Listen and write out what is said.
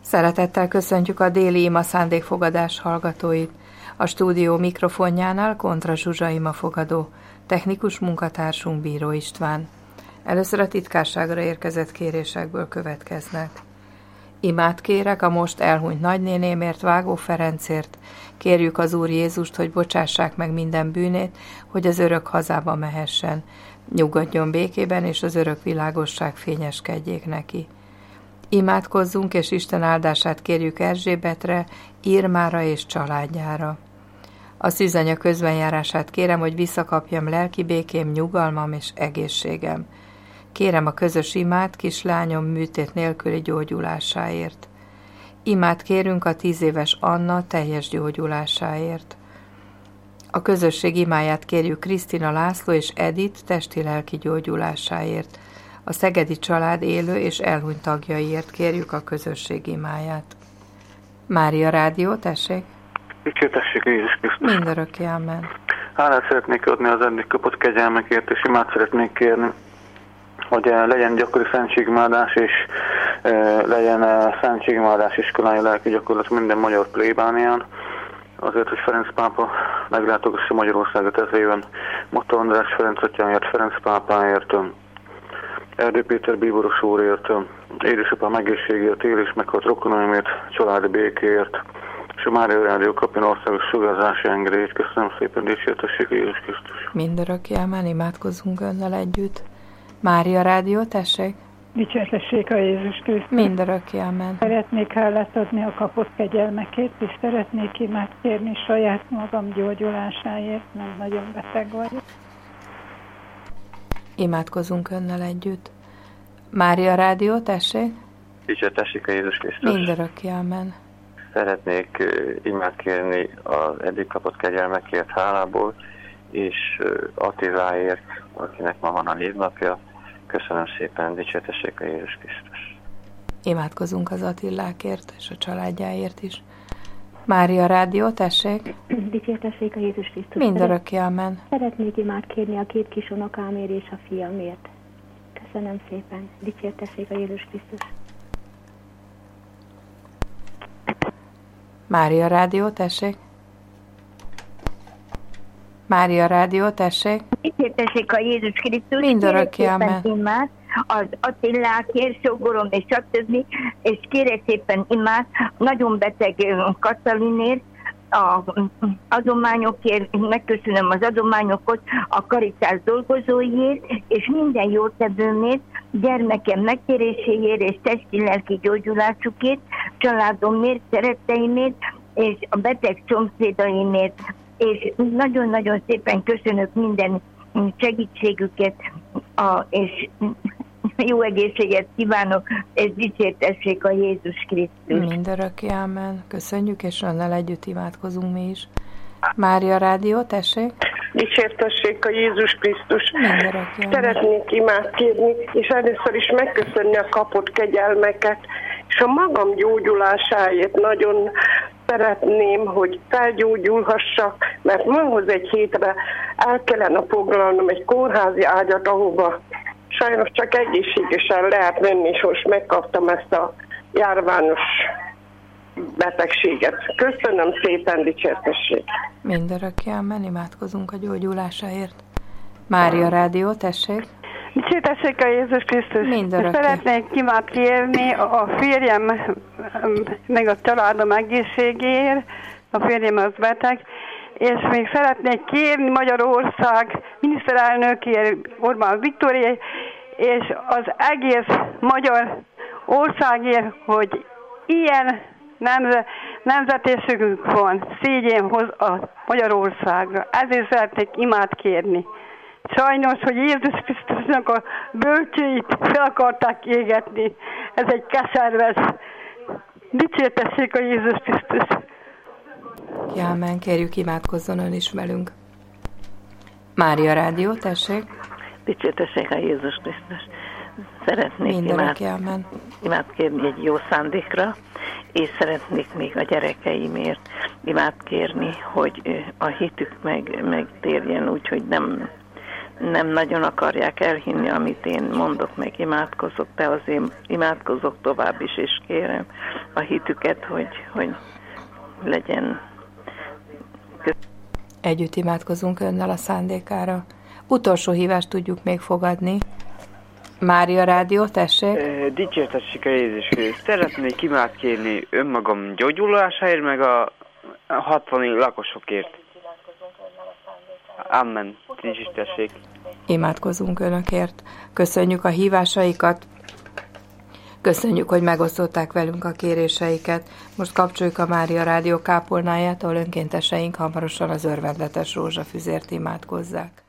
Szeretettel köszöntjük a déli ima szándékfogadás hallgatóit. A stúdió mikrofonjánál Kontra Zsuzsa imafogadó, technikus munkatársunk Bíró István. Először a titkárságra érkezett kérésekből következnek. Imát kérek a most elhunyt nagynénémért, Vágó Ferencért. Kérjük az Úr Jézust, hogy bocsássák meg minden bűnét, hogy az örök hazába mehessen. Nyugodjon békében, és az örök világosság fényeskedjék neki. Imádkozzunk, és Isten áldását kérjük Erzsébetre, Irmára és családjára. A szűzanya közbenjárását kérem, hogy visszakapjam lelki békém, nyugalmam és egészségem. Kérem a közös imát kislányom műtét nélküli gyógyulásáért. Imát kérünk a 10 éves Anna teljes gyógyulásáért. A közösség imáját kérjük Krisztina, László és Edith testi-lelki gyógyulásáért. A szegedi család élő és elhunyt tagjaiért kérjük a közösség imáját. Mária Rádió, tessék! Dicsértessék Jézus Krisztus! Mindörökké, amen. Hálát szeretnék adni az eddig kapott kegyelmekért, és imát szeretnék kérni, hogy legyen gyakori szentségimádás, és legyen szentségimádás iskolája lelki gyakorlat minden magyar plébánián, azért, hogy Ferenc pápa meglátogassa Magyarországot ez éven. Mata András Ferenc atyáért, Ferenc pápáért, Erdő Péter bíboros úrért, édesapám egészségért, él és meghalt rokonaimért, családi békéért, és a Mária Rádió kapjon országos sugárzási engedélyt. Köszönöm szépen, dicsértessék Jézus Krisztus! Mindörökké, amen, imádkozzunk önnel együtt. Mária Rádió, tessék! Dicsértessék a Jézus Krisztus! Mindörökké, amen. Szeretnék hálát adni a kapott kegyelmekért, és szeretnék imát kérni saját magam gyógyulásáért, mert nagyon beteg vagyok. Imádkozunk önnel együtt. Mária Rádió, tessék! Dicsértessék a Jézus Krisztus! Mindörökké, amen. Szeretnék imát kérni az eddig kapott kegyelmekért hálából, és Attiláért, akinek ma van a névnapja. Köszönöm szépen, dicsértessék a Jézus Krisztus! Imádkozunk az Attilákért és a családjáért is. Mária Rádió, tessék! Dicsértessék a Jézus Krisztus! Mindörökké, amen. Szeretnék imát kérni a 2 kis unokámért és a fiamért. Köszönöm szépen, dicsértessék a Jézus Krisztus! Mária Rádió, tessék! Mária Rádió, tessék! Dicsértessék a Jézus Krisztus! Mindörökké, amen. Imát az Attilákért, Sógorom és stb. És kérek szépen imát nagyon beteg Katalinért, az adományokért, megköszönöm az adományokat, a Karitás dolgozóiért, és minden jótevőmért, gyermekem megtéréséért és testi-lelki gyógyulásukért, családomért, szeretteimért, és a beteg szomszédaimért, és nagyon-nagyon szépen köszönök minden segítségüket, és jó egészséget kívánok, és dicsértessék a Jézus Krisztus. Mindörökké, amen. Köszönjük, és önnel együtt imádkozunk mi is. Mária Rádió, tessék! Dicsértessék a Jézus Krisztus! Mindörökké, amen. Szeretnék imát kérni, és először is megköszönni a kapott kegyelmeket, és a magam gyógyulásáért nagyon szeretném, hogy felgyógyulhassak, mert mahoz egy hétre el kellene foglalnom egy kórházi ágyat, ahova sajnos csak egészségesen lehet menni, és most megkaptam ezt a járványos betegséget. Köszönöm szépen, dicsértessék! Mindörökké, amen, imádkozunk a gyógyulásáért. Mária Rádió, tessék! Dicsértessék a Jézus Krisztus! Mindörökké. Szeretnék imát kérni a férjem, meg a családom egészségéért, a férjem az beteg, és még szeretnék kérni Magyarország miniszterelnökért, Orbán Viktorért, és az egész magyar országért, hogy ilyen nemzetésségünk van, szégyen hoz a Magyarországra. Ezért szeretnék imát kérni. Sajnos, hogy Jézus Krisztusnak a bölcsőit fel akarták égetni. Ez egy keserves. Dicsértessék a Jézus Krisztus! Amen, kérjük, imádkozzon ön is velünk. Mária Rádió, tessék! Dicsértessék a Jézus Krisztus! Szeretnék imát kérni egy jó szándékra, és szeretnék még a gyerekeimért imát kérni, hogy a hitük megtérjen, úgyhogy nem nem nagyon akarják elhinni, amit én mondok, meg imádkozok, de azért imádkozok tovább is, és kérem a hitüket, hogy legyen. Együtt imádkozunk önnel a szándékára. Utolsó hívást tudjuk még fogadni. Mária Rádió, tessék. Dicsértessék a Jézus Krisztus. Szeretnék imádkérni önmagam gyógyulásáért, meg a 60 lakosokért. Amen. Dicsértessék. Imádkozunk önökért. Köszönjük a hívásaikat. Köszönjük, hogy megosztották velünk a kéréseiket. Most kapcsoljuk a Mária Rádió kápolnáját, ahol önkénteseink hamarosan az örvendetes rózsafüzért imádkozzák.